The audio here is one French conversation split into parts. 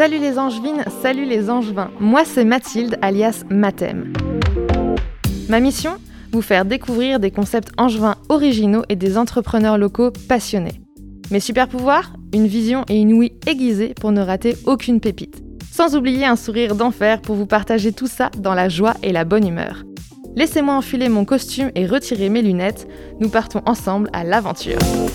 Salut les angevines, salut les angevins. Moi c'est Mathilde, alias Mathem. Ma mission ? Vous faire découvrir des concepts angevins originaux et des entrepreneurs locaux passionnés. Mes super pouvoirs ? Une vision et une ouïe aiguisée pour ne rater aucune pépite. Sans oublier un sourire d'enfer pour vous partager tout ça dans la joie et la bonne humeur. Laissez-moi enfiler mon costume et retirer mes lunettes. Nous partons ensemble à l'aventure.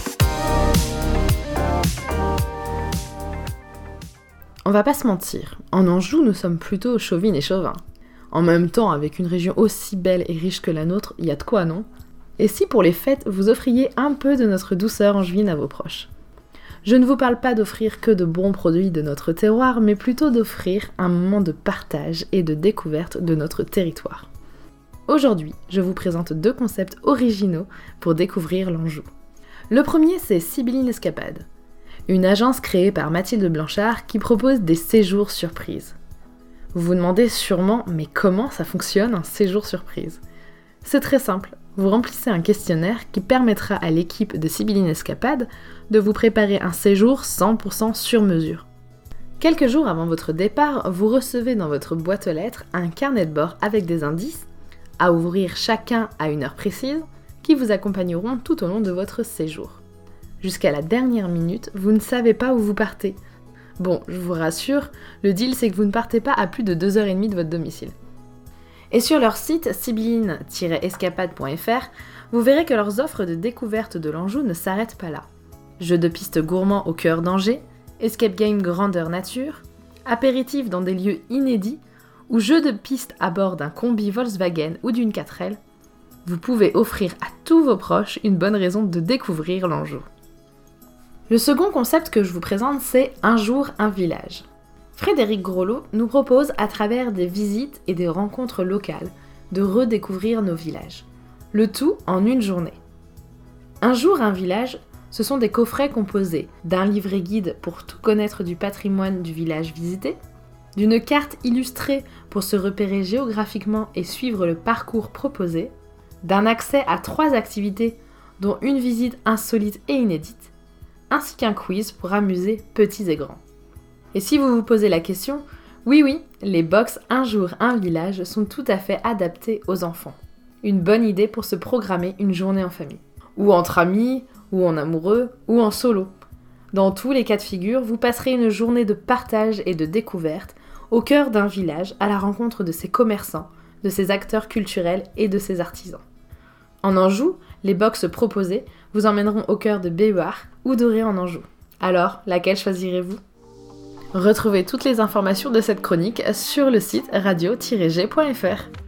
On va pas se mentir, en Anjou, nous sommes plutôt chauvines et chauvins. En même temps, avec une région aussi belle et riche que la nôtre, il y a de quoi, non ? Et si pour les fêtes, vous offriez un peu de notre douceur angevine à vos proches ? Je ne vous parle pas d'offrir que de bons produits de notre terroir, mais plutôt d'offrir un moment de partage et de découverte de notre territoire. Aujourd'hui, je vous présente 2 concepts originaux pour découvrir l'Anjou. Le premier, c'est Sibylline Escapade, une agence créée par Mathilde Blanchard qui propose des séjours surprises. Vous vous demandez sûrement, mais comment ça fonctionne un séjour surprise ? C'est très simple, vous remplissez un questionnaire qui permettra à l'équipe de Sibylline Escapade de vous préparer un séjour 100% sur mesure. Quelques jours avant votre départ, vous recevez dans votre boîte aux lettres un carnet de bord avec des indices, à ouvrir chacun à une heure précise, qui vous accompagneront tout au long de votre séjour. Jusqu'à la dernière minute, vous ne savez pas où vous partez. Bon, je vous rassure, le deal c'est que vous ne partez pas à plus de 2h30 de votre domicile. Et sur leur site sibylline-escapade.fr, vous verrez que leurs offres de découverte de l'Anjou ne s'arrêtent pas là. Jeux de piste gourmands au cœur d'Angers, escape game grandeur nature, apéritifs dans des lieux inédits, ou jeux de piste à bord d'un combi Volkswagen ou d'une 4L, vous pouvez offrir à tous vos proches une bonne raison de découvrir l'Anjou. Le second concept que je vous présente, c'est Un jour, un village. Frédéric Grolot nous propose, à travers des visites et des rencontres locales, de redécouvrir nos villages. Le tout en une journée. Un jour, un village, ce sont des coffrets composés d'un livret guide pour tout connaître du patrimoine du village visité, d'une carte illustrée pour se repérer géographiquement et suivre le parcours proposé, d'un accès à 3 activités dont une visite insolite et inédite, ainsi qu'un quiz pour amuser petits et grands. Et si vous vous posez la question, oui, les box Un jour, un village sont tout à fait adaptés aux enfants. Une bonne idée pour se programmer une journée en famille. Ou entre amis, ou en amoureux, ou en solo. Dans tous les cas de figure, vous passerez une journée de partage et de découverte au cœur d'un village à la rencontre de ses commerçants, de ses acteurs culturels et de ses artisans. En Anjou, les box proposées vous emmèneront au cœur de Béhuard ou d'Orée en Anjou. Alors, laquelle choisirez-vous ? Retrouvez toutes les informations de cette chronique sur le site radio-g.fr.